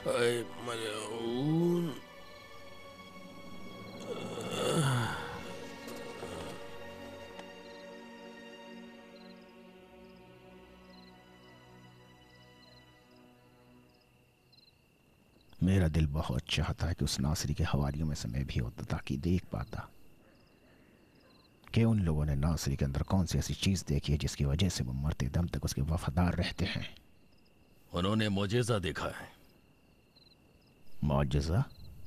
ऐ मलऊन। मेरा दिल बहुत चाहता है कि उस नासरी के हवारियों में से मैं भी होता ताकि देख पाता कि उन लोगों ने नासरी के अंदर कौन सी ऐसी चीज़ देखी है जिसकी वजह से वो मरते दम तक उसके वफादार रहते हैं। उन्होंने मोजेज़ा देखा है। मौजज़ा?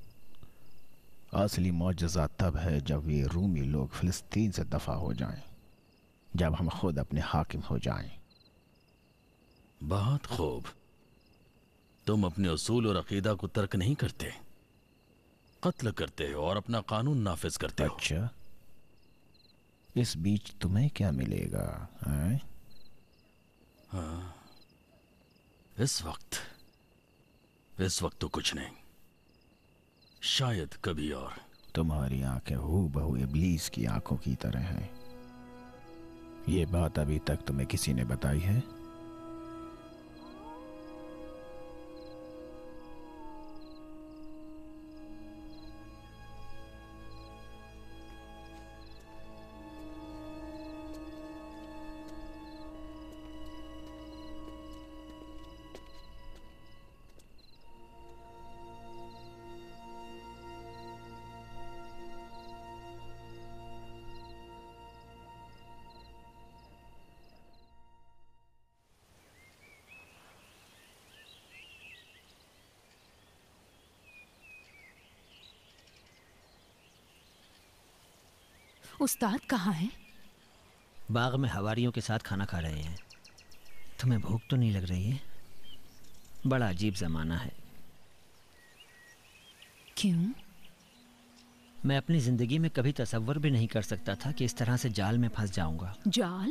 असली मौजज़ा तब है जब ये रूमी लोग फ़िलिस्तीन से दफ़ा हो जाएं, जब हम खुद अपने हाकिम हो जाएं। बहुत खूब। तुम अपने उसूल और अकीदा को तर्क नहीं करते, कत्ल करते हो और अपना कानून नाफिज करते हो। अच्छा, इस बीच तुम्हें क्या मिलेगा? हैं? हाँ, इस वक्त तो कुछ नहीं, शायद कभी और। तुम्हारी आंखें हूबहू इब्लीस की आंखों की तरह हैं। ये बात अभी तक तुम्हें किसी ने बताई है? उस्ताद कहाँ हैं? बाग में हवारियों के साथ खाना खा रहे हैं। तुम्हें भूख तो नहीं लग रही है? बड़ा अजीब ज़माना है। क्यों? मैं अपनी ज़िंदगी में कभी तसव्वुर भी नहीं कर सकता था कि इस तरह से जाल में फंस जाऊंगा। जाल?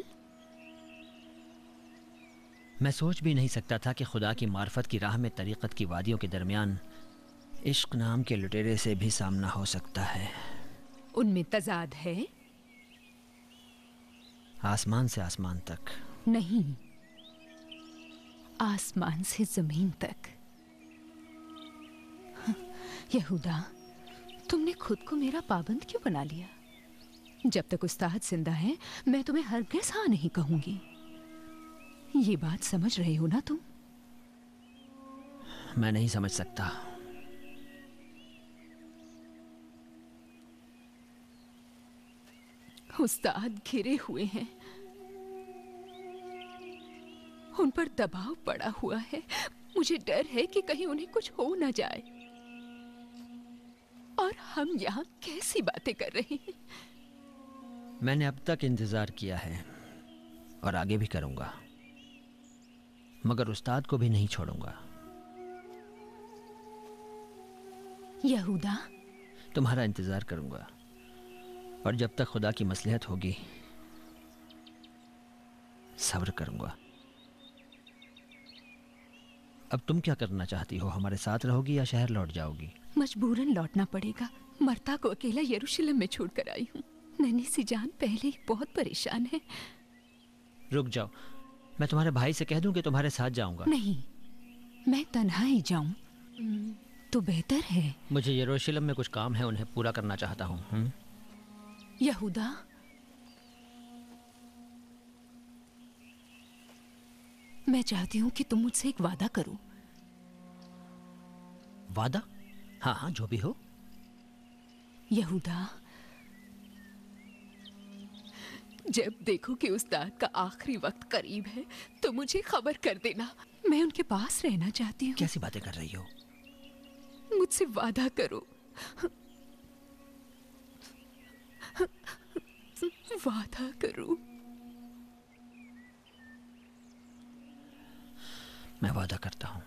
मैं सोच भी नहीं सकता था कि खुदा की मार्फत की राह में तरीक़त की वादियों के दरमियान इश्क नाम के लुटेरे से भी सामना हो सकता है। उनमें तजाद है? आसमान से आसमान तक नहीं, आसमान से जमीन तक। यहूदा, तुमने खुद को मेरा पाबंद क्यों बना लिया? जब तक उस्ताद जिंदा है मैं तुम्हें हरगिज़ हाँ नहीं कहूंगी। ये बात समझ रहे हो ना तुम? मैं नहीं समझ सकता। उस्ताद घिरे हुए हैं, उन पर दबाव पड़ा हुआ है। मुझे डर है कि कहीं उन्हें कुछ हो ना जाए। और हम यहाँ कैसी बातें कर रहे हैं? मैंने अब तक इंतज़ार किया है और आगे भी करूंगा, मगर उस्ताद को भी नहीं छोड़ूंगा। यहूदा, तुम्हारा इंतज़ार करूंगा और जब तक खुदा की मसलहत होगी सब्र करूंगा। अब तुम क्या करना चाहती हो? हमारे साथ रहोगी या शहर लौट जाओगी? मजबूरन लौटना पड़ेगा। मर्ता को अकेला यरूशलेम में छोड़कर आई हूँ। नन्ही सी जान पहले ही बहुत परेशान है। रुक जाओ, मैं तुम्हारे भाई से कह दूं कि तुम्हारे साथ जाऊंगा। नहीं, मैं तन्हा ही जाऊं तो बेहतर है। मुझे यरूशलेम में कुछ काम है, उन्हें पूरा करना चाहता हूँ। यहूदा, मैं चाहती हूँ कि तुम मुझसे एक वादा करो। वादा? हाँ हाँ, जो भी हो। यहूदा, जब देखो कि उस्ताद का आखिरी वक्त करीब है तो मुझे खबर कर देना। मैं उनके पास रहना चाहती हूँ। कैसी बातें कर रही हो? मुझसे वादा करो, वादा करो। मैं वादा करता हूँ।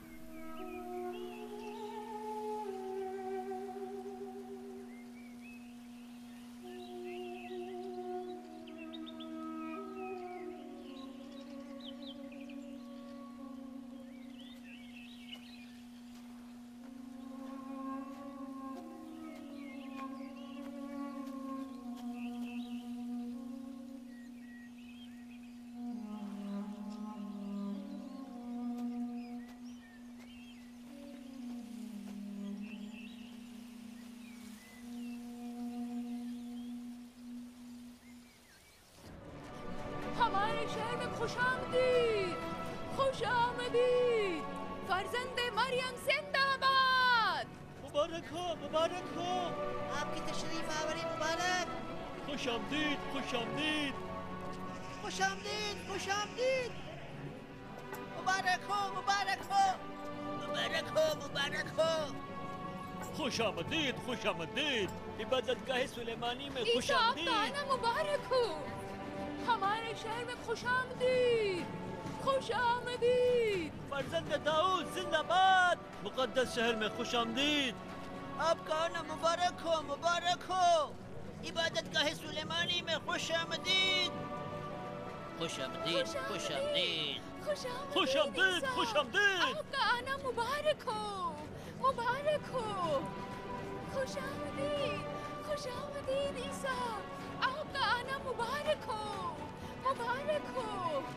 खुशामदीद, खुशामदीद, फर्जंदे मरियम जिंदाबाद। मुबारक हो, मुबारक हो। आपकी तशरीफ आवरी मुबारक। खुशामदीद, खुशामदीद, खुशामदीद, खुशामदीद। मुबारक हो, मुबारक हो, मुबारक हो, मुबारक हो। खुशामदीद, खुशामदीद। इबादतगाह सुलेमानी में ईसा आपका खुशामदीद। आना मुबारक हो। हमारे शहर में खुशामदीद, खुशामदीद। फर्जंद दाऊद जिंदाबाद। मुकद्दस शहर में खुशामदीद। आपका आना मुबारक हो, मुबारक हो। इबादतगाह सुलेमानी में खुशामदीद। खुशामदीद, खुशामदीद। खुशामदीद, खुशामदीद। आपका आना मुबारक हो, मुबारक हो। खुशामदीद, खुशामदीद ईसा, आपका आना मुबारक हो, मुबारक हो।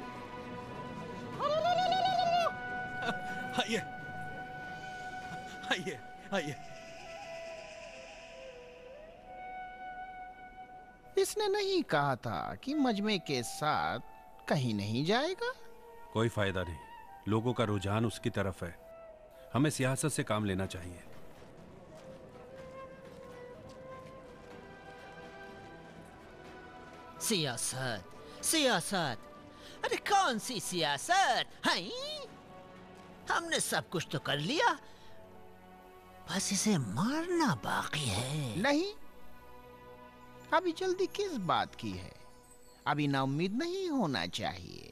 आइए, आइए, आइए। इसने नहीं कहा था कि मजमे के साथ कहीं नहीं जाएगा? कोई फायदा नहीं, लोगों का रुझान उसकी तरफ है। हमें सियासत से काम लेना चाहिए। सियासत, सियासत, अरे कौन सी सियासत है? हमने सब कुछ तो कर लिया, बस इसे मारना बाकी है। नहीं, अभी जल्दी किस बात की है? अभी नाउम्मीद नहीं होना चाहिए।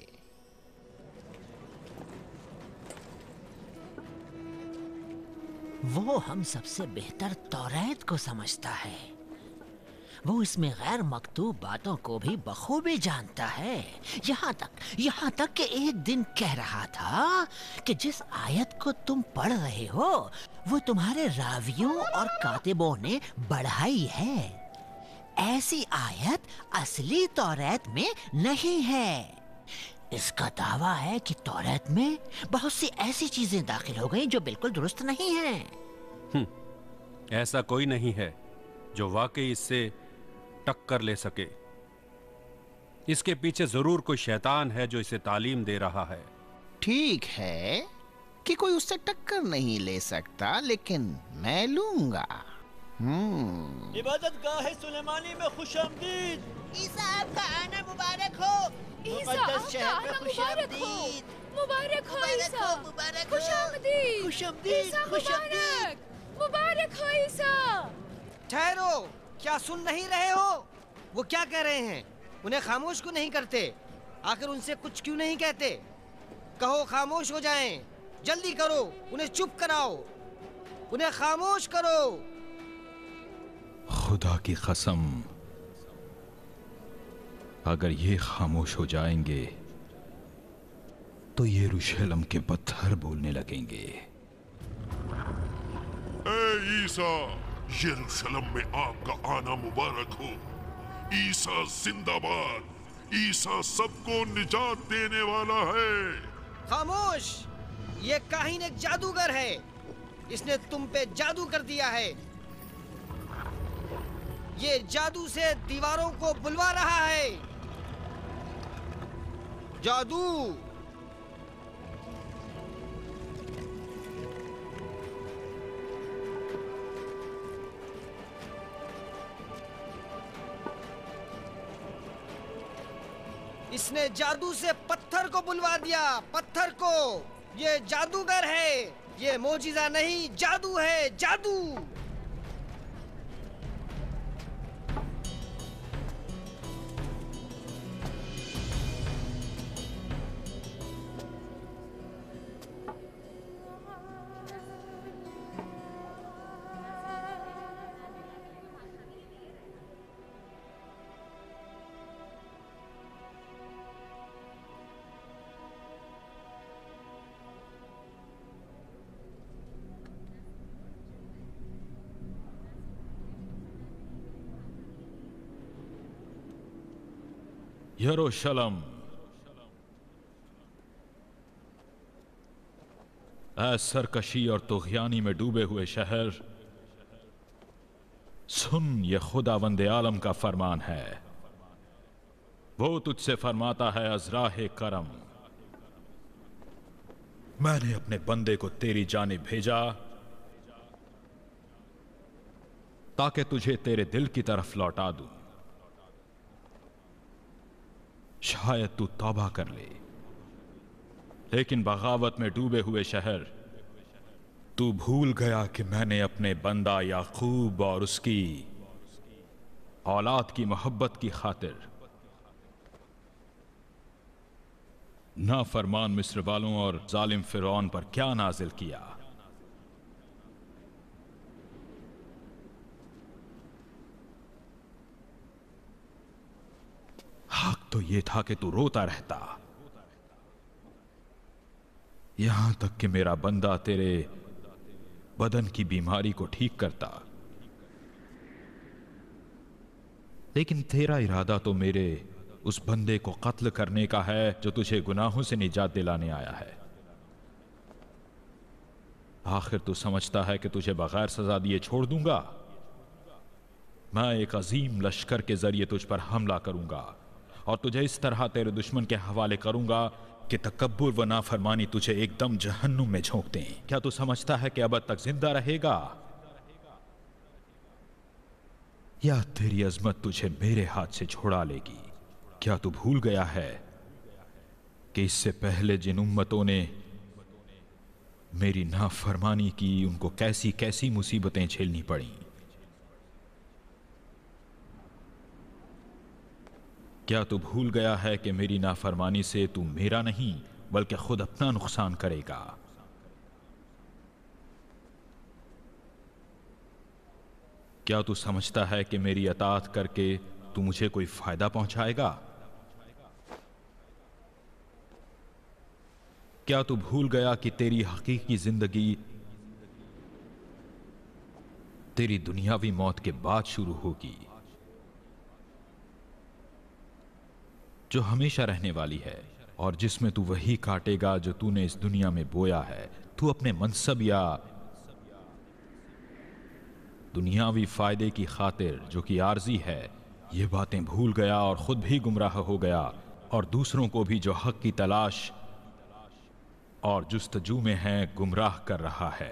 वो हम सबसे बेहतर तौरात को समझता है। वो इसमें गैर मकतूब बातों को भी बखूबी जानता है। यहाँ तक कि एक दिन कह रहा था कि जिस आयत को तुम पढ़ रहे हो वो तुम्हारे रावियों और कातिबों ने बढ़ाई है। ऐसी आयत असली तौरात में नहीं है। इसका दावा है कि तौरात में बहुत सी ऐसी चीजें दाखिल हो गई जो बिल्कुल दुरुस्त नहीं हैं। ऐसा कोई नहीं है जो वाकई इससे टक्कर ले सके। इसके पीछे जरूर कोई शैतान है जो इसे तालीम दे रहा है। ठीक है कि कोई उससे टक्कर नहीं ले सकता, लेकिन मैं लूंगा। इबादतगाह सुलेमानी में खुशामदीद। ईसा आपका आना मुबारक हो। ईसा आपका आना मुबारक हो, मुबारक हो ईसा, मुबारक हो। खुशामदीद, खुशामदीद, ईसा खुशामदीद। मुबारक हो ईसा। ठहरो, क्या सुन नहीं रहे हो? वो क्या कह रहे हैं? उन्हें खामोश क्यों नहीं करते? आखिर उनसे कुछ क्यों नहीं कहते? कहो खामोश हो जाएं। जल्दी करो, उन्हें चुप कराओ, उन्हें खामोश करो। खुदा की कसम, अगर ये खामोश हो जाएंगे तो यरूशलेम के पत्थर बोलने लगेंगे। ए ईसा, यरूशलेम में आपका आना मुबारक हो। ईसा जिंदाबाद। ईसा सबको निजात देने वाला है। खामोश, ये काहिन एक जादूगर है। इसने तुम पे जादू कर दिया है। ये जादू से दीवारों को बुलवा रहा है। जादू। इसने जादू से पत्थर को बुलवा दिया, पत्थर को। ये जादूगर है, ये मोजिजा नहीं, जादू है, जादू। यरूशलेम, ऐ सरकशी और तुग़यानी में डूबे हुए शहर, सुन, ये खुदावंद आलम का फरमान है। वो तुझसे फरमाता है, अज़राह करम, मैंने अपने बंदे को तेरी जानिब भेजा ताकि तुझे तेरे दिल की तरफ लौटा दूं। शायद तू तौबा कर ले, लेकिन बगावत में डूबे हुए शहर, तू भूल गया कि मैंने अपने बंदा याकूब और उसकी औलाद की मोहब्बत की खातिर नाफरमान मिस्र वालों और जालिम फिरौन पर क्या नाजिल किया। हक तो यह था कि तू रोता रहता, यहां तक कि मेरा बंदा तेरे बदन की बीमारी को ठीक करता, लेकिन तेरा इरादा तो मेरे उस बंदे को कत्ल करने का है जो तुझे गुनाहों से निजात दिलाने आया है। आखिर तू समझता है कि तुझे बगैर सजा दिए छोड़ दूंगा? मैं एक अजीम लश्कर के जरिए तुझ पर हमला करूंगा और तुझे इस तरह तेरे दुश्मन के हवाले करूंगा कि तकब्बुर व नाफरमानी तुझे एकदम जहन्नुम में झोंक दें। क्या तू समझता है कि अब तक जिंदा रहेगा, या तेरी अजमत तुझे मेरे हाथ से छुड़ा लेगी? क्या तू भूल गया है कि इससे पहले जिन उम्मतों ने मेरी नाफरमानी की, उनको कैसी कैसी मुसीबतें झेलनी पड़ी? क्या तू भूल गया है कि मेरी नाफरमानी से तू मेरा नहीं बल्कि खुद अपना नुकसान करेगा? क्या तू समझता है कि मेरी अताअत करके तू मुझे कोई फायदा पहुंचाएगा? क्या तू भूल गया कि तेरी हकीकी जिंदगी तेरी दुनियावी मौत के बाद शुरू होगी, जो हमेशा रहने वाली है, और जिसमें तू वही काटेगा जो तूने इस दुनिया में बोया है। तू अपने मनसब या दुनियावी फायदे की खातिर, जो कि आर्जी है, ये बातें भूल गया और खुद भी गुमराह हो गया, और दूसरों को भी जो हक की तलाश और जुस्तजू में है गुमराह कर रहा है।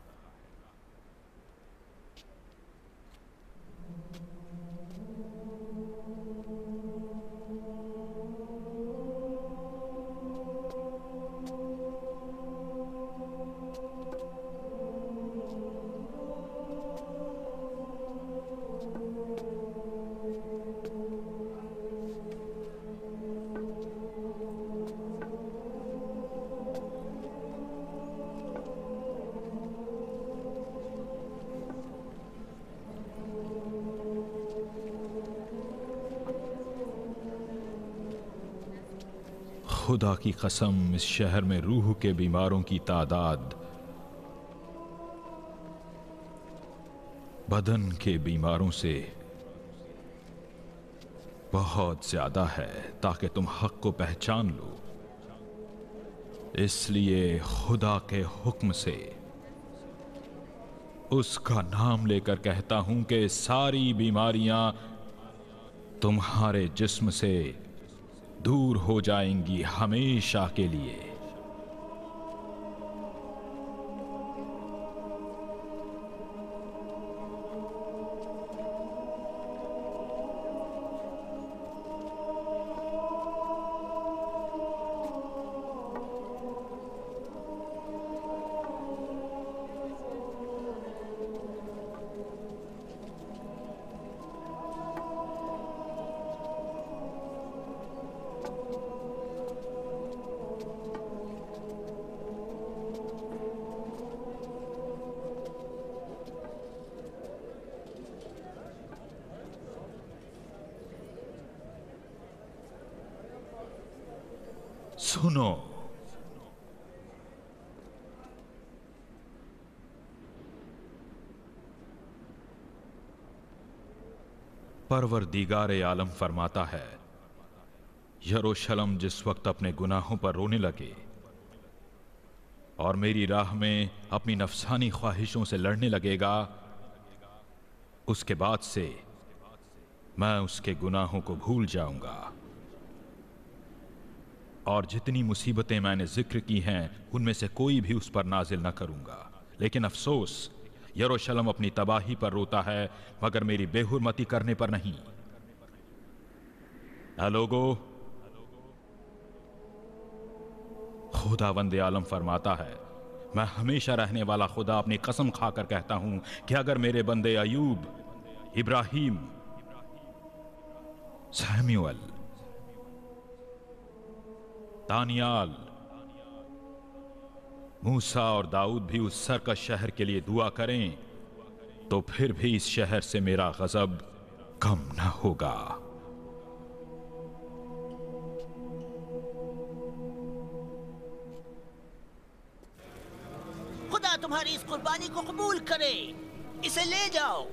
खुदा की कसम, इस शहर में रूह के बीमारों की तादाद बदन के बीमारों से बहुत ज्यादा है, ताकि तुम हक को पहचान लो। इसलिए खुदा के हुक्म से उसका नाम लेकर कहता हूं कि सारी बीमारियां तुम्हारे जिस्म से दूर हो जाएंगी हमेशा के लिए। सुनो, परवरदिगार आलम फरमाता है, यरूशलेम जिस वक्त अपने गुनाहों पर रोने लगे और मेरी राह में अपनी नफसानी ख्वाहिशों से लड़ने लगेगा, उसके बाद से मैं उसके गुनाहों को भूल जाऊंगा और जितनी मुसीबतें मैंने जिक्र की हैं उनमें से कोई भी उस पर नाजिल न करूंगा। लेकिन अफसोस, यरूशलेम अपनी तबाही पर रोता है मगर मेरी बेहुरमती करने पर नहीं। ऐ लोगो, खुदावंद आलम फरमाता है, मैं हमेशा रहने वाला खुदा अपनी कसम खाकर कहता हूं कि अगर मेरे बंदे अयूब, इब्राहिम, सैमुअल, दानियाल, मूसा और दाऊद भी उस सरकश शहर के लिए दुआ करें तो फिर भी इस शहर से मेरा गजब कम न होगा। खुदा तुम्हारी इस कुर्बानी को कबूल करे, इसे ले जाओ।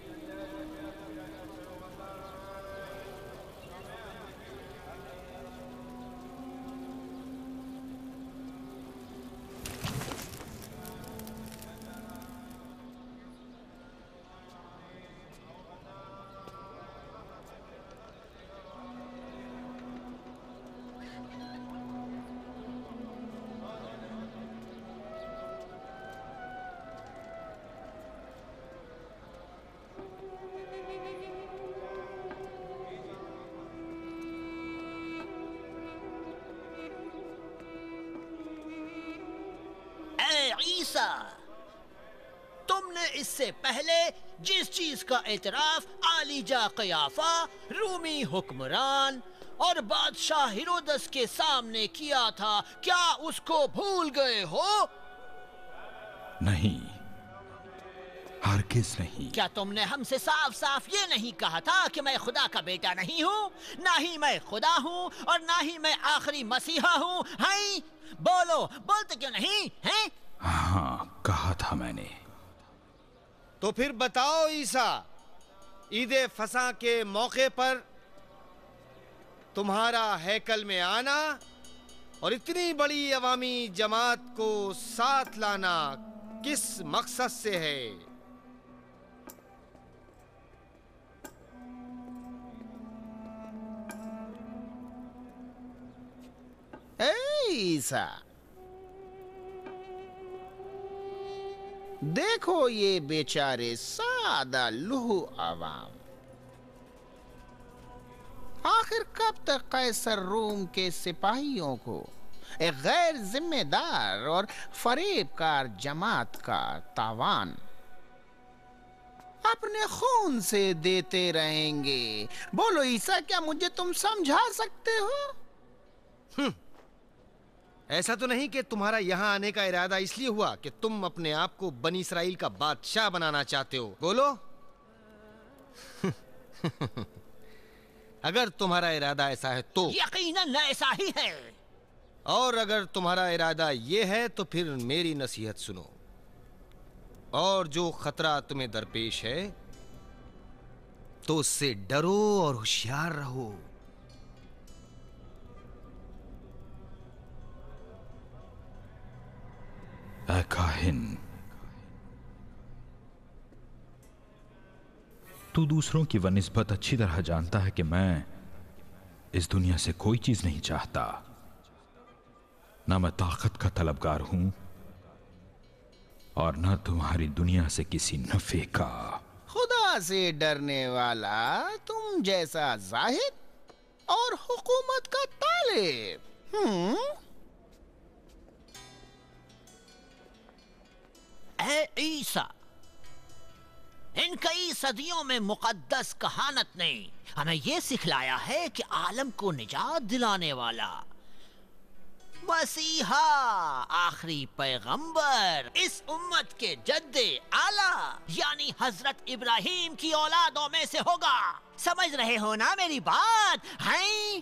ईसा, तुमने इससे पहले जिस चीज का एतराफ आलीजा कयाफा, रूमी हुक्मरान और बादशाह हेरोदस के सामने किया था, क्या उसको भूल गए हो? नहीं, हरगिज़ नहीं। क्या तुमने हमसे साफ साफ ये नहीं कहा था कि मैं खुदा का बेटा नहीं हूँ, ना ही मैं खुदा हूँ और ना ही मैं आखिरी मसीहा हूँ? हैं? बोलो, बोलते क्यों नहीं हैं? हाँ, कहा था मैंने। तो फिर बताओ ईसा, ईदे फसा के मौके पर तुम्हारा हैकल में आना और इतनी बड़ी अवामी जमात को साथ लाना किस मकसद से है? ए ईसा, देखो ये बेचारे सादा लुहु आवाम, आखिर कब तक कैसर रोम के सिपाहियों को एक गैर जिम्मेदार और फरेबकार जमात का तावान अपने खून से देते रहेंगे? बोलो ईसा, क्या मुझे तुम समझा सकते हो? ऐसा तो नहीं कि तुम्हारा यहाँ आने का इरादा इसलिए हुआ कि तुम अपने आप को बनी इसराइल का बादशाह बनाना चाहते हो? बोलो। अगर तुम्हारा इरादा ऐसा है तो यकीनन ऐसा ही है। और अगर तुम्हारा इरादा ये है तो फिर मेरी नसीहत सुनो, और जो खतरा तुम्हें दरपेश है तो उससे डरो और होशियार रहो। ऐ काहिन, तू दूसरों की वनिस्बत अच्छी तरह जानता है कि मैं इस दुनिया से कोई चीज नहीं चाहता, ना मैं ताकत का तलबगार हूं और ना तुम्हारी दुनिया से किसी नफे का। खुदा से डरने वाला तुम जैसा जाहिद और हुकूमत का तालिब। ऐ ईसा, इन कई सदियों में मुकद्दस कहानत ने हमें यह सिखलाया है कि आलम को निजात दिलाने वाला मसीहा, आखिरी पैगंबर, इस उम्मत के जद्दे आला यानी हजरत इब्राहिम की औलादों में से होगा। समझ रहे हो ना मेरी बात? हैं?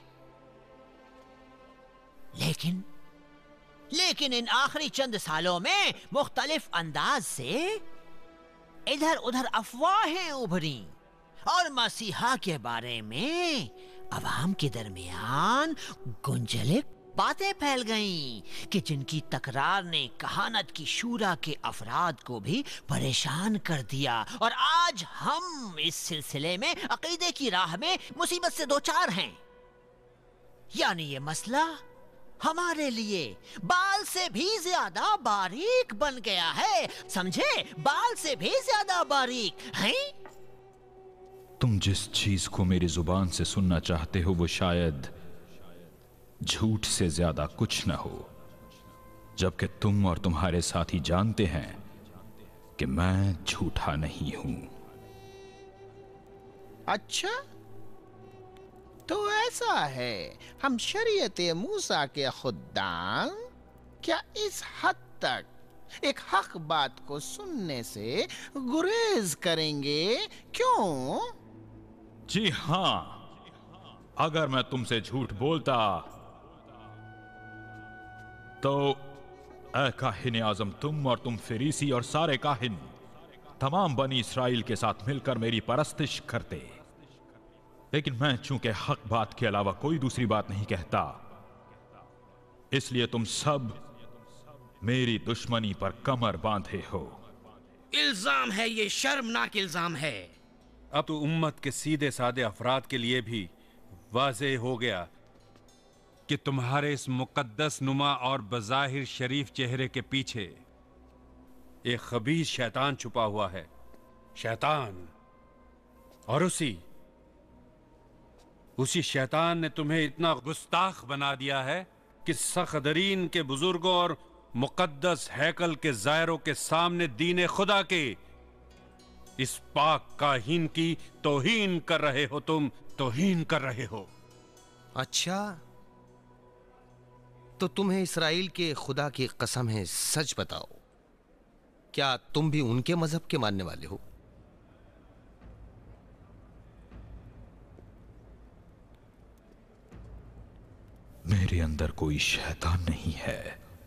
लेकिन इन आखिरी चंद सालों में मुख्तलिफ अंदाज से इधर उधर अफवाहें उभरी और मसीहा के बारे में अवाम के दरमियान गुंजलिक बातें फैल गईं कि जिनकी तकरार ने कहानत की शूरा के अफराद को भी परेशान कर दिया। और आज हम इस सिलसिले में अकीदे की राह में मुसीबत से दो चार हैं। यानी ये मसला हमारे लिए बाल से भी ज्यादा बारीक बन गया है, समझे? बाल से भी ज्यादा बारीक है। तुम जिस चीज को मेरी जुबान से सुनना चाहते हो वो शायद झूठ से ज्यादा कुछ न हो, जबकि तुम और तुम्हारे साथी जानते हैं कि मैं झूठा नहीं हूं। अच्छा, तो ऐसा है, हम शरीयत मूसा के खुद्दाम क्या इस हद तक एक हक बात को सुनने से गुरेज करेंगे? क्यों? जी हां, अगर मैं तुमसे झूठ बोलता तो ऐ काहिन आजम, तुम और तुम फिरीसी और सारे काहिन तमाम बनी इसराइल के साथ मिलकर मेरी परस्तिश करते। लेकिन मैं चूंकि हक बात के अलावा कोई दूसरी बात नहीं कहता, इसलिए तुम सब मेरी दुश्मनी पर कमर बांधे हो। इल्जाम है, ये शर्मनाक इल्जाम है। अब तो उम्मत के सीधे साधे अफराद के लिए भी वाज़े हो गया कि तुम्हारे इस मुकद्दस नुमा और बज़ाहिर शरीफ चेहरे के पीछे एक खबीस शैतान छुपा हुआ है। शैतान, और उसी शैतान ने तुम्हें इतना गुस्ताख बना दिया है कि सखदरीन के बुजुर्गों और मुकद्दस हैकल के ज़ायरों के सामने दीन खुदा के इस पाक काहीन की तौहीन कर रहे हो। तुम तौहीन कर रहे हो। अच्छा, तो तुम्हें इस्राएल के खुदा की कसम है, सच बताओ, क्या तुम भी उनके मजहब के मानने वाले हो? मेरे अंदर कोई शैतान नहीं है,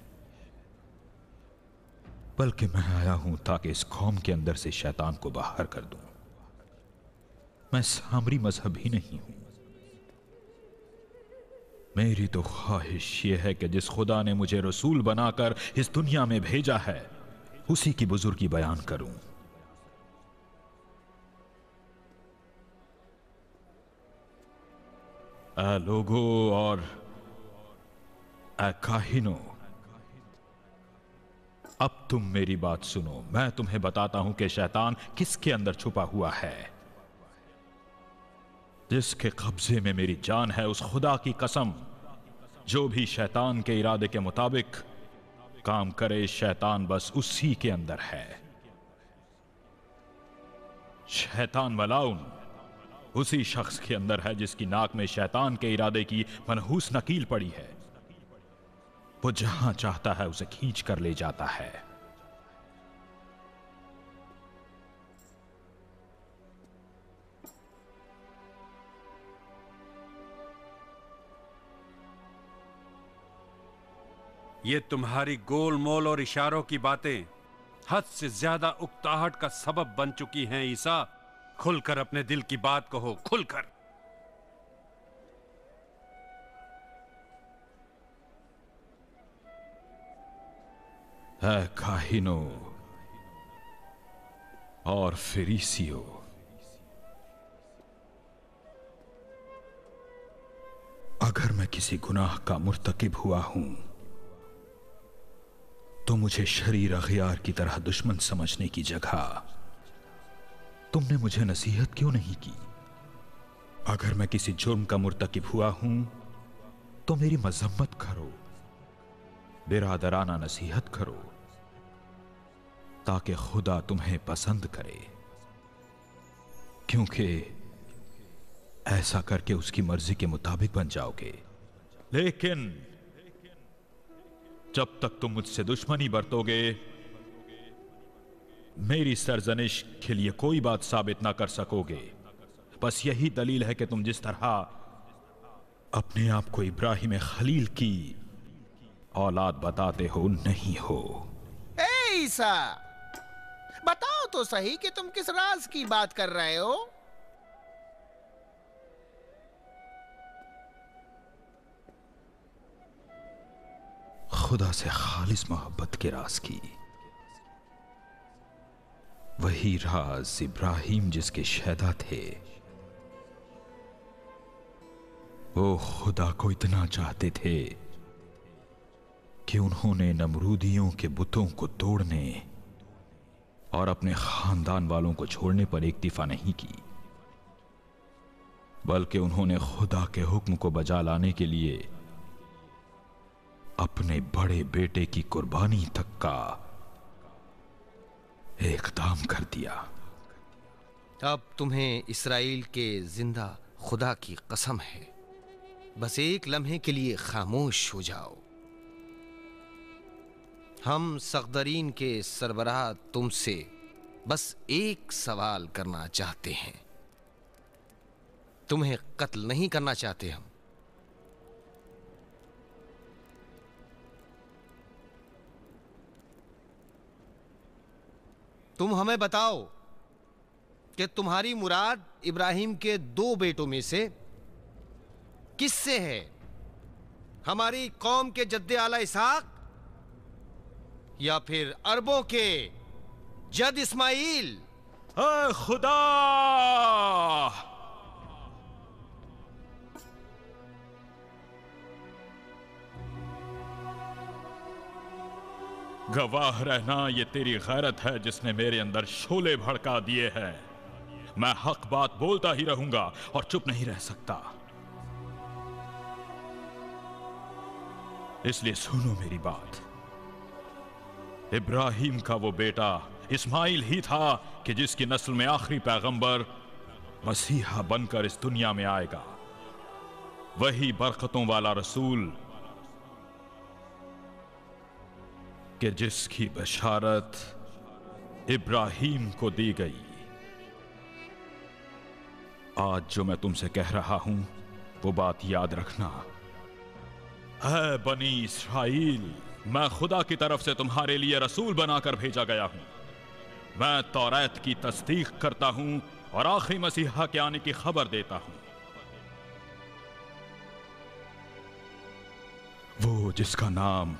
बल्कि मैं आया हूं ताकि इस कौम के अंदर से शैतान को बाहर कर दूं। मैं सामरी मजहबी नहीं हूं। मेरी तो ख्वाहिश यह है कि जिस खुदा ने मुझे रसूल बनाकर इस दुनिया में भेजा है, उसी की बुजुर्गी बयान करूं। ऐ लोगों और ऐ काहिनों, अब तुम मेरी बात सुनो। मैं तुम्हें बताता हूं कि शैतान किसके अंदर छुपा हुआ है। जिसके कब्जे में मेरी जान है, उस खुदा की कसम, जो भी शैतान के इरादे के मुताबिक काम करे, शैतान बस उसी के अंदर है। शैतान मलाउन उसी शख्स के अंदर है जिसकी नाक में शैतान के इरादे की मनहूस नकील पड़ी है। वो जहां चाहता है उसे खींच कर ले जाता है। ये तुम्हारी गोल मोल और इशारों की बातें हद से ज्यादा उकताहट का सबब बन चुकी हैं। ईसा, खुलकर अपने दिल की बात कहो, खुलकर। है काहिनों और फिरीसियों, अगर मैं किसी गुनाह का मुर्तकिब हुआ हूं तो मुझे शरीर अखियार की तरह दुश्मन समझने की जगह तुमने मुझे नसीहत क्यों नहीं की? अगर मैं किसी जुर्म का मुर्तकिब हुआ हूं तो मेरी मजम्मत करो, बिरादराना नसीहत करो, ताकि खुदा तुम्हें पसंद करे, क्योंकि ऐसा करके उसकी मर्जी के मुताबिक बन जाओगे। लेकिन जब तक तुम मुझसे दुश्मनी बरतोगे, मेरी सरजनिश के लिए कोई बात साबित ना कर सकोगे। बस यही दलील है कि तुम जिस तरह अपने आप को इब्राहिम खलील की औलाद बताते हो, नहीं हो। ए ईसा, बताओ तो सही कि तुम किस राज की बात कर रहे हो? खुदा से खालिस मोहब्बत के राज की। वही राज इब्राहिम जिसके शहदा थे, वो खुदा को इतना चाहते थे कि उन्होंने नमरूदियों के बुतों को तोड़ने और अपने खानदान वालों को छोड़ने पर इक्तिफा नहीं की, बल्कि उन्होंने खुदा के हुक्म को बजा लाने के लिए अपने बड़े बेटे की कुर्बानी तक का इकदाम कर दिया। अब तुम्हें इस्राएल के जिंदा खुदा की कसम है, बस एक लम्हे के लिए खामोश हो जाओ। हम सख्दरीन के सरबराह तुमसे बस एक सवाल करना चाहते हैं। तुम्हें कत्ल नहीं करना चाहते हम। तुम हमें बताओ कि तुम्हारी मुराद इब्राहिम के 2 बेटों में से किससे है? हमारी कौम के जद्दे आला इसहाक या फिर अरबों के जद इस्माइल? ऐ खुदा, गवाह रहना ये तेरी गैरत है जिसने मेरे अंदर शोले भड़का दिए हैं। मैं हक बात बोलता ही रहूंगा और चुप नहीं रह सकता। इसलिए सुनो मेरी बात। इब्राहिम का वो बेटा इस्माइल ही था कि जिसकी नस्ल में आखिरी पैगंबर मसीहा बनकर इस दुनिया में आएगा। वही बरकतों वाला रसूल कि जिसकी बशारत इब्राहिम को दी गई। आज जो मैं तुमसे कह रहा हूं वो बात याद रखना। है बनी इस्राएल, मैं खुदा की तरफ से तुम्हारे लिए रसूल बनाकर भेजा गया हूं। मैं तौरात की तस्दीक करता हूं और आखिरी मसीहा के आने की खबर देता हूं। वो जिसका नाम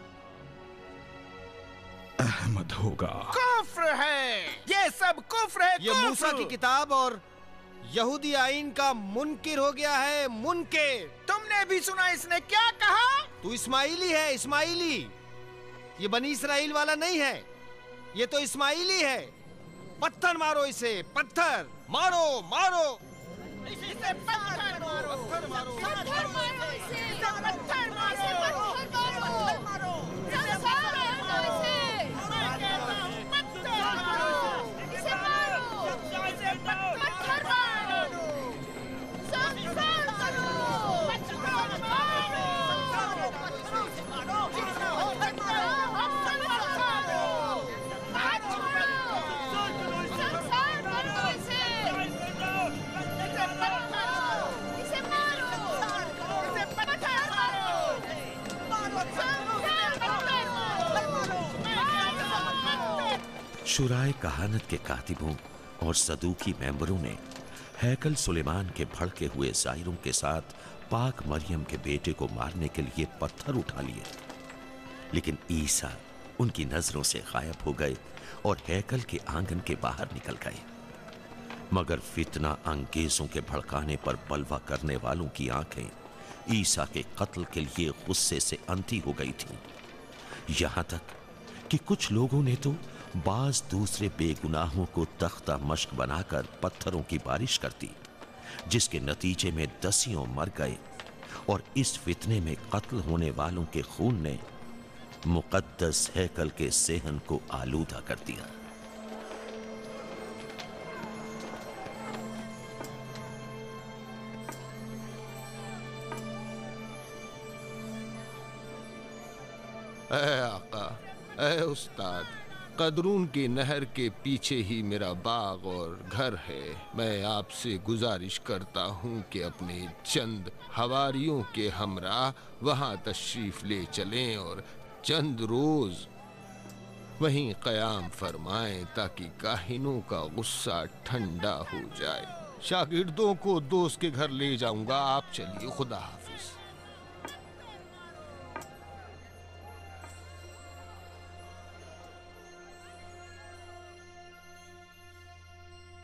अहमद होगा। कुफ्र है, ये सब कुफ्र है। ये मूसा की किताब और यहूदी आइन का मुनकिर हो गया है। मुनकिर। तुमने भी सुना इसने क्या कहा? तू इस्माइली है, इस्माइली। ये बनी इस्राएल वाला नहीं है, ये तो इस्माइली है। पत्थर मारो इसे, पत्थर मारो, मारो इसे पत्थर मारो, पत्थर मारो, पत्थर मारो इसे, पत्थर मारो, पत्थर मारो, शुराए कहानत के कातिबों और सदूकी मेंबरों ने हैकल सुलेमान के भड़के हुए जायरों के साथ पाक मरियम के बेटे को मारने के लिए पत्थर उठा लिए, लेकिन ईसा उनकी नजरों से गायब हो गए और हैकल के आंगन के बाहर निकल गए। मगर फितना अंगेजों के भड़काने पर बलवा करने वालों की आंखें ईसा के कत्ल के लिए गुस्से से अंधी हो गई थीं। यहां तक कि कुछ लोगों ने तो बाज दूसरे बेगुनाहों को तख्ता मश्क बनाकर पत्थरों की बारिश कर दी, जिसके नतीजे में दसियों मर गए और इस फितने में कत्ल होने वालों के खून ने मुकद्दस हैकल के सेहन को आलूदा कर दिया। ऐ आका, ऐ उस्ताद, कदरून की नहर के पीछे ही मेरा बाग और घर है। मैं आपसे गुजारिश करता हूँ कि अपने चंद हवारियों के हमरा वहाँ तशरीफ ले चलें और चंद रोज वहीं क़याम फरमाएं ताकि काहिनों का गुस्सा ठंडा हो जाए। शागिर्दों को दोस्त के घर ले जाऊंगा, आप चलिए। खुदा हाफिज।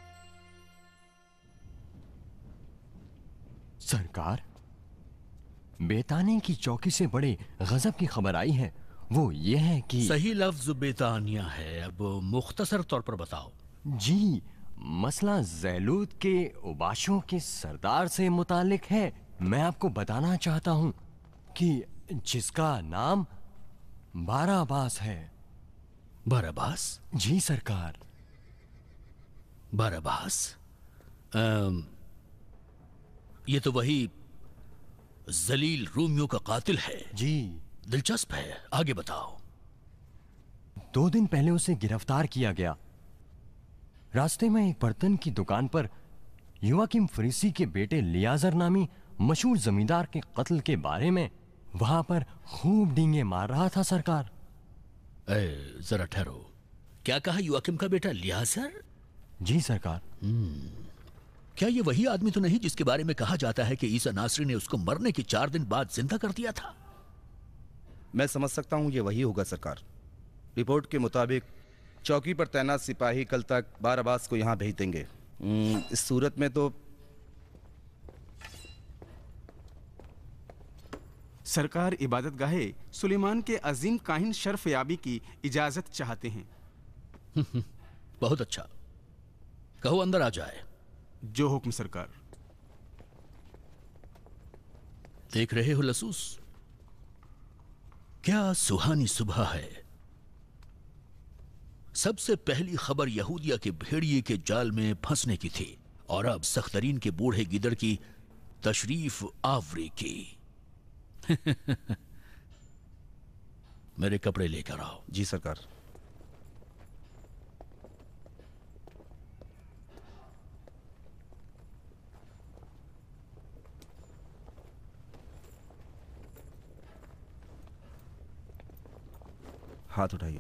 सरकार, बेतानी की चौकी से बड़े गजब की खबर आई है। वो ये है कि सही लफ्ज बेतानिया है। अब मुख्तसर तौर पर बताओ। जी, मसला ज़ैलूद के उबाशों के सरदार से मुतालिक है। मैं आपको बताना चाहता हूँ कि जिसका नाम बाराबास है। बाराबास? जी सरकार। बाराबास? ये तो वही जलील रूमियों का कातिल है। जी। दिलचस्प है, आगे बताओ। 2 दिन पहले उसे गिरफ्तार किया गया। रास्ते में एक बर्तन की दुकान पर युवाकिम फरीसी के बेटे लियाजर नामी मशहूर जमींदार के कत्ल के बारे में वहां पर खूब डींगे मार रहा था सरकार। जरा ठहरो, क्या कहा? युवाकिम का बेटा लियाजर? जी सरकार। क्या ये वही आदमी तो नहीं जिसके बारे में कहा जाता है कि ईसा नासरी ने उसको मरने के 4 दिन बाद जिंदा कर दिया था? मैं समझ सकता हूं ये वही होगा सरकार। रिपोर्ट के मुताबिक चौकी पर तैनात सिपाही कल तक बाराबास को यहां भेज देंगे। इस सूरत में तो सरकार इबादत गाहे सुलेमान के अजीम काहिन शर्फ याबी की इजाजत चाहते हैं। बहुत अच्छा, कहो अंदर आ जाए। जो हुक्म सरकार। देख रहे हो लसूस, क्या सुहानी सुबह है। सबसे पहली खबर यहूदिया के भेड़िए के जाल में फंसने की थी और अब सख्तरीन के बूढ़े गिदड़ की तशरीफ आवरी की। मेरे कपड़े लेकर आओ। जी सरकार। हाथ उठाइए।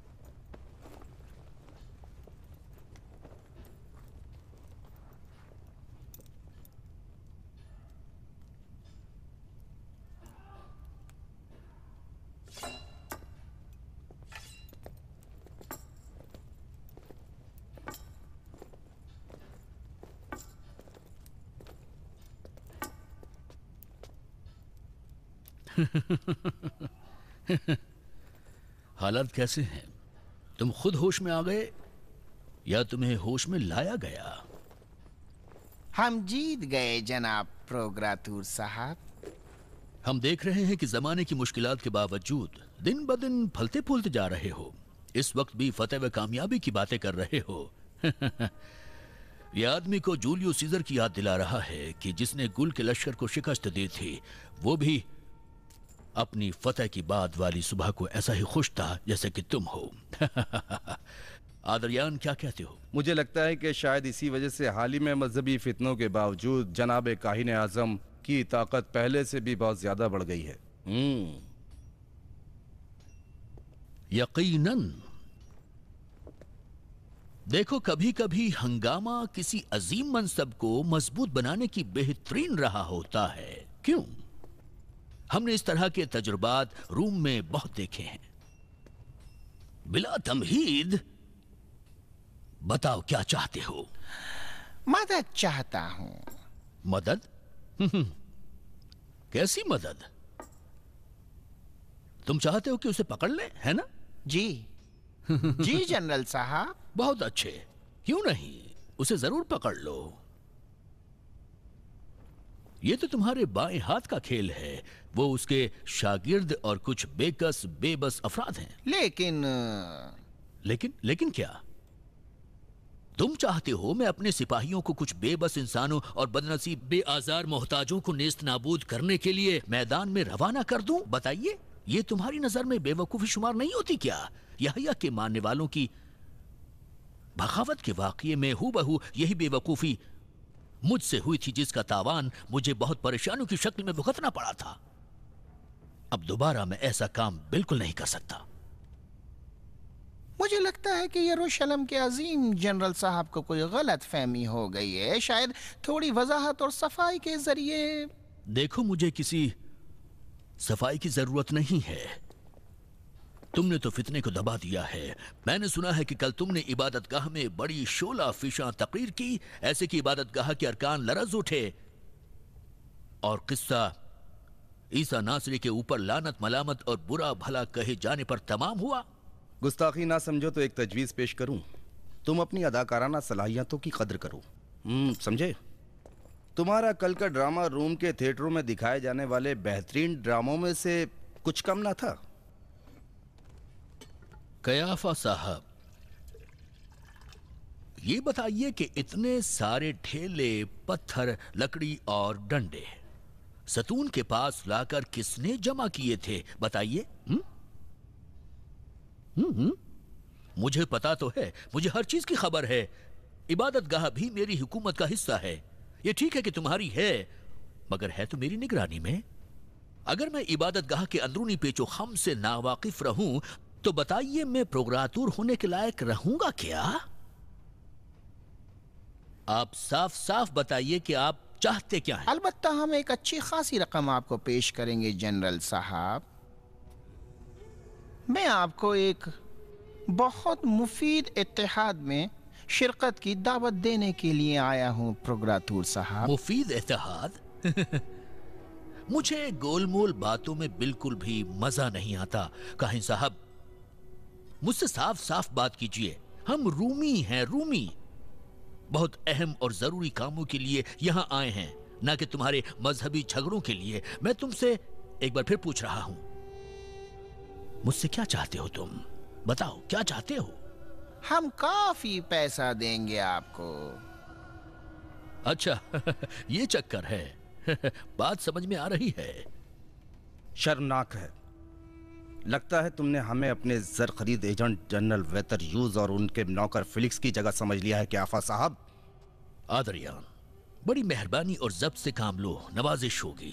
हालात कैसे हैं? तुम खुद होश में आ गए या तुम्हें होश में लाया गया? हम जीत गए जनाब प्रोग्रातूर साहब। हम देख रहे हैं कि जमाने की मुश्किलात के बावजूद दिन ब दिन फलते फूलते जा रहे हो। इस वक्त भी फतेह व कामयाबी की बातें कर रहे हो। यह आदमी को जूलियस सीजर की याद दिला रहा है कि जिसने गुल के लश्कर को शिकस्त दी थी, वो भी अपनी फतेह की बाद वाली सुबह को ऐसा ही खुश था जैसे कि तुम हो। आदरियान, क्या कहते हो? मुझे लगता है कि शायद इसी वजह से हाल ही में मजहबी फितनों के बावजूद जनाब काहिन आजम की ताकत पहले से भी बहुत ज्यादा बढ़ गई है। यकीनन। देखो, कभी कभी हंगामा किसी अजीम मनसब को मजबूत बनाने की बेहतरीन राह होता है। क्यों? हमने इस तरह के तजुर्बात रूम में बहुत देखे हैं। बिला तमहीद बताओ, क्या चाहते हो? मदद चाहता हूं। मदद? कैसी मदद? तुम चाहते हो कि उसे पकड़ ले, है ना? जी। जी जनरल साहब। बहुत अच्छे, क्यों नहीं, उसे जरूर पकड़ लो। ये तो तुम्हारे बाएं हाथ का खेल है। वो उसके शागिर्द और कुछ बेकस बेबस अफराद हैं। लेकिन क्या? तुम चाहते हो मैं अपने सिपाहियों को कुछ बेबस इंसानों और बदनसीब बेआजार मोहताजों को नेस्त नाबूद करने के लिए मैदान में रवाना कर दूं? बताइए, ये तुम्हारी नजर में बेवकूफी शुमार नहीं होती क्या? यहया के मानने वालों की बगावत के वाकये में हूबहू यही बेवकूफी मुझसे हुई थी, जिसका तावान मुझे बहुत परेशानियों की शक्ल में भुगतना पड़ा था। अब दोबारा मैं ऐसा काम बिल्कुल नहीं कर सकता। मुझे लगता है कि यरूशलेम के अजीम जनरल साहब को कोई गलत फहमी हो गई है। शायद थोड़ी वजाहत और सफाई के जरिए। देखो, मुझे किसी सफाई की जरूरत नहीं है। तुमने तो फितने को दबा दिया है। मैंने सुना है कि कल तुमने इबादतगाह में बड़ी शोला फिशा तकरीर की, ऐसे कि इबादतगाह के अरकान लरज उठे और किस्सा ईसा नासरी के ऊपर लानत मलामत और बुरा भला कहे जाने पर तमाम हुआ। गुस्ताखी ना समझो तो एक तजवीज़ पेश करूं। तुम अपनी अदाकाराना सलाहियतों की कद्र करो। समझे? तुम्हारा कल का ड्रामा रूम के थिएटरों में दिखाए जाने वाले बेहतरीन ड्रामों में से कुछ कम ना था। कयाफा साहब, ये बताइए कि इतने सारे ठेले, पत्थर, लकड़ी और डंडे सतून के पास लाकर किसने जमा किए थे? बताइए। मुझे पता तो है, मुझे हर चीज की खबर है। इबादतगाह भी मेरी हुकूमत का हिस्सा है। ये ठीक है कि तुम्हारी है, मगर है तो मेरी निगरानी में। अगर मैं इबादतगाह के अंदरूनी पेचो खम से नावाकिफ रहूं तो बताइए, मैं प्रोग्रातूर होने के लायक रहूंगा क्या? आप साफ साफ बताइए कि आप चाहते क्या हैं? अलबत्ता हम एक अच्छी खासी रकम आपको पेश करेंगे जनरल साहब। मैं आपको एक बहुत मुफीद इत्तेहाद में शिरकत की दावत देने के लिए आया हूँ प्रोग्रातूर साहब। मुफीद इत्तेहाद? मुझे गोलमोल बातों में बिल्कुल भी मजा नहीं आता। काहिन साहब, मुझसे साफ साफ बात कीजिए। हम रूमी हैं, रूमी। बहुत अहम और जरूरी कामों के लिए यहां आए हैं, ना कि तुम्हारे मजहबी झगड़ों के लिए। मैं तुमसे एक बार फिर पूछ रहा हूं, मुझसे क्या चाहते हो तुम? बताओ, क्या चाहते हो? हम काफी पैसा देंगे आपको। अच्छा, ये चक्कर है। बात समझ में आ रही है। शर्मनाक है। लगता है तुमने हमें अपने जर खरीद एजेंट जनरल वेतर यूज और उनके नौकर फिलिक्स की जगह समझ लिया है कयाफा साहब। आदरियान, बड़ी मेहरबानी और जब्त से काम लो, नवाजिश होगी।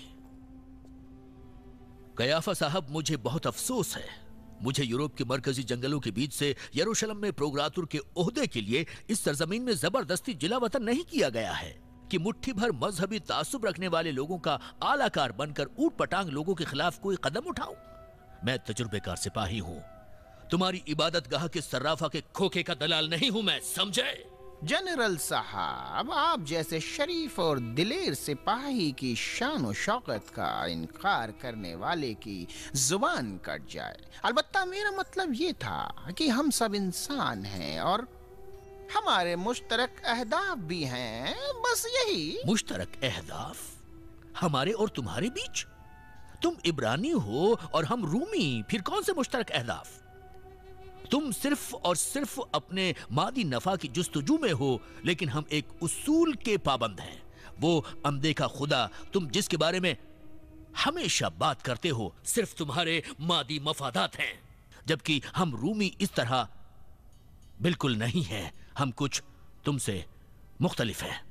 कयाफा साहब, मुझे बहुत अफसोस है। मुझे यूरोप के मरकजी जंगलों के बीच से यरूशलेम में प्रोग्रातुर के ओहदे के लिए इस सरजमीन में जबरदस्ती जिलावतन नहीं किया गया है कि मुट्ठी भर मजहबी तासुब रखने वाले लोगों का आलाकार बनकर ऊट पटांग लोगों के खिलाफ कोई कदम उठाऊं। मैं तजुर्बेकार सिपाही हूं, तुम्हारी इबादतगाह के सर्राफा के खोखे का दलाल नहीं हूं मैं, समझे? जनरल साहब, आप जैसे शरीफ और दिलेर सिपाही की शान और शौकत का इनकार करने वाले की जुबान कट जाए। अलबत्ता मेरा मतलब ये था कि हम सब इंसान हैं और हमारे मुश्तरक अहदाफ भी हैं, बस यही। मुश्तरक अहदाफ हमारे और तुम्हारे बीच? तुम इब्रानी हो और हम रूमी, फिर कौन से मुश्तरक अहदाफ? तुम सिर्फ और सिर्फ अपने मादी नफा की जुस्तजू में हो, लेकिन हम एक उसूल के पाबंद हैं। वो अमदेखा खुदा तुम जिसके बारे में हमेशा बात करते हो सिर्फ तुम्हारे मादी मफादात हैं, जबकि हम रूमी इस तरह बिल्कुल नहीं हैं। हम कुछ तुमसे मुख्तलिफ हैं।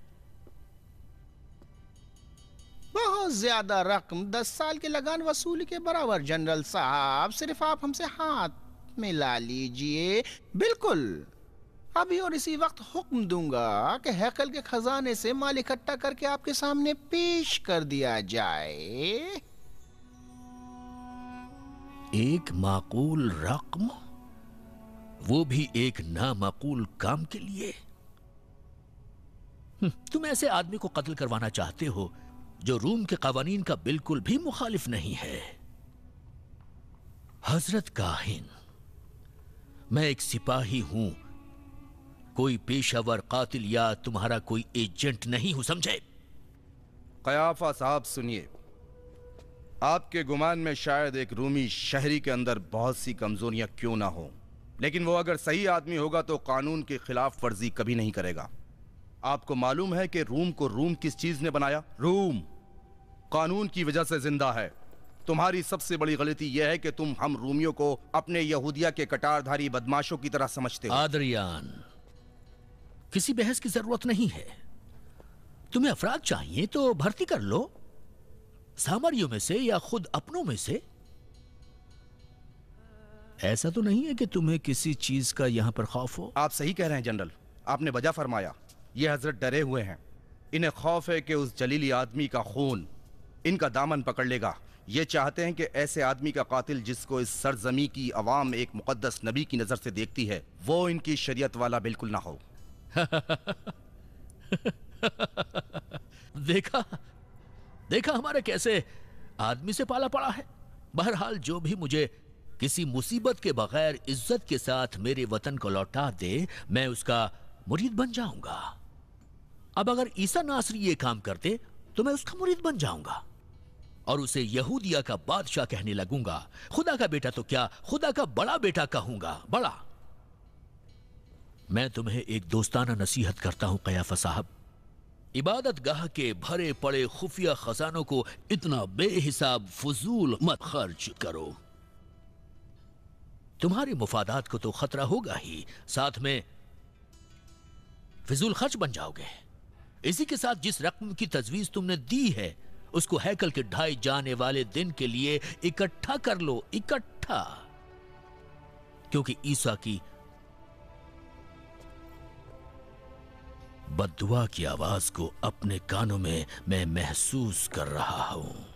बहुत ज्यादा रकम 10 साल के लगान वसूली के बराबर जनरल साहब। सिर्फ आप हमसे हाथ मिला लीजिए। बिल्कुल अभी और इसी वक्त हुक्म दूंगा कि हैकल के खजाने से माल इकट्ठा करके आपके सामने पेश कर दिया जाए। एक माकूल रकम, वो भी एक नामाकूल काम के लिए? तुम ऐसे आदमी को कत्ल करवाना चाहते हो जो रूम के कवानीन का बिल्कुल भी मुखालिफ नहीं है। हजरत काहिन, मैं एक सिपाही हूं, कोई पेशावर कातिल या तुम्हारा कोई एजेंट नहीं हूं, समझे? कयाफा साहब सुनिए, आपके गुमान में शायद एक रूमी शहरी के अंदर बहुत सी कमजोरियां क्यों ना हो, लेकिन वो अगर सही आदमी होगा तो कानून की खिलाफ वर्जी कभी नहीं करेगा। आपको मालूम है कि रूम को रूम किस चीज ने बनाया? रूम कानून की वजह से जिंदा है। तुम्हारी सबसे बड़ी गलती यह है कि तुम हम रूमियों को अपने यहूदिया के कटारधारी बदमाशों की तरह समझते हो। आदरियान, किसी बहस की जरूरत नहीं है। तुम्हें अफराद चाहिए तो भर्ती कर लो, सामरियों में से या खुद अपनों में से। ऐसा तो नहीं है कि तुम्हें किसी चीज का यहां पर खौफ हो? आप सही कह रहे हैं जनरल, आपने वजह फरमाया। ये हजरत डरे हुए हैं, इन्हें खौफ है कि उस जलीली आदमी का खून इनका दामन पकड़ लेगा। ये चाहते हैं कि ऐसे आदमी का कातिल जिसको इस सरजमी की अवाम एक मुकद्दस नबी की नजर से देखती है, वो इनकी शरीयत वाला बिल्कुल ना हो। देखा देखा हमारे कैसे आदमी से पाला पड़ा है। बहरहाल जो भी मुझे किसी मुसीबत के बगैर इज्जत के साथ मेरे वतन को लौटा दे, मैं उसका मुरीद बन जाऊंगा। अब अगर ईसा नासरी ये काम करते तो मैं उसका मुरीद बन जाऊंगा और उसे यहूदिया का बादशाह कहने लगूंगा। खुदा का बेटा तो क्या, खुदा का बड़ा बेटा कहूंगा, बड़ा। मैं तुम्हें एक दोस्ताना नसीहत करता हूं कयाफा साहब, इबादत गाह के भरे पड़े खुफिया खजानों को इतना बेहिसाब फजूल मत खर्च करो। तुम्हारे मुफादात को तो खतरा होगा ही, साथ में फिजूल खर्च बन जाओगे। इसी के साथ जिस रकम की तजवीज तुमने दी है उसको हैकल के ढाए जाने वाले दिन के लिए इकट्ठा कर लो, इकट्ठा, क्योंकि ईसा की बद्दुआ की आवाज को अपने कानों में मैं महसूस कर रहा हूं।